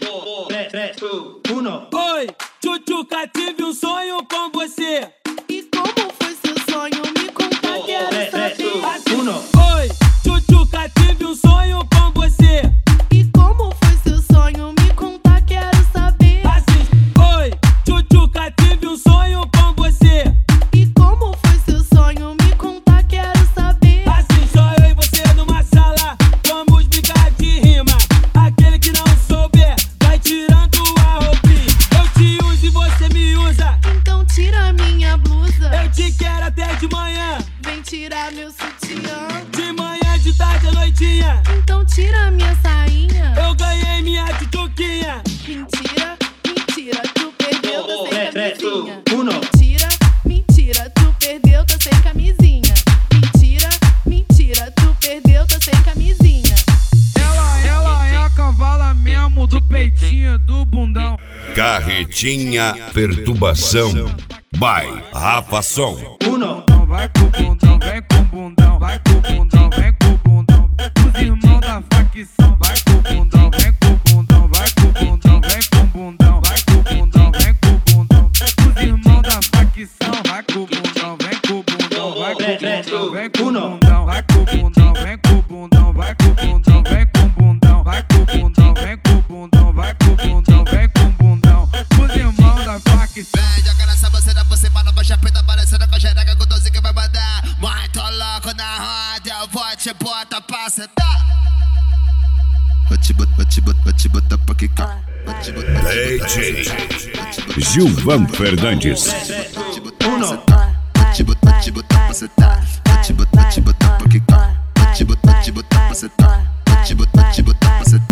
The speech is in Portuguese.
Oi, Tchutchuca, tive um sonho com você. E como foi seu sonho? Me conta, quero saber. Oi, Tchutchuca, tive um sonho com você. E como foi seu sonho? Me conta, quero saber. Oi, Tchutchuca, tive um sonho com você. E como foi seu sonho? Me conta, quero saber. Só eu e você numa sala, vamos brincar de rima. Aquele que não souber, vai tirando a roupinha. Eu te uso e você me usa. Então tira minha blusa. Eu te quero até de manhã. Vem tirar meu sutiã. De manhã, de tarde, à noitinha. Então tira minha sainha. Eu ganhei minha tchutchuquinha. Mentira, mentira, tu perdeu, tá sem camisinha. 1. Mentira, mentira, tu perdeu, tá sem camisinha. Mentira, mentira, tu perdeu, tá sem camisinha. Ela é a cavala mesmo do peitinho do bundão. Carretinha Perturbação by Rafa Som. Vai com o bundão, vem com o bundão, vai com o bundão, vem com o bundão. Os irmãos da facção, vai com o bundão, vem com o bundão, vai com o bundão, vem com o bundão, vai com o bundão, vem com o bundão. Os irmãos da facção, vai com o bundão, vem com o bundão, vai com o bundão, vem com o bundão, vai com o bundão, vem com o bundão, vai com o bundão, vem com o bundão, vai com o bundão, vem com o bundão, vai com o bundão, vem com o bundão. Os irmãos da facção. Joga nessa buceta por cima, na baixa preta, parecendo com a xereca, com 12 que vai mandar. Muito louco na roda, eu vou te botar pra sentar. Vou te botar pra quicar. DJ Gilvan Fernandes. Vou te botar pra sentar. Vou te botar pra quicar. Vou te botar pra sentar. Vou te botar pra sentar.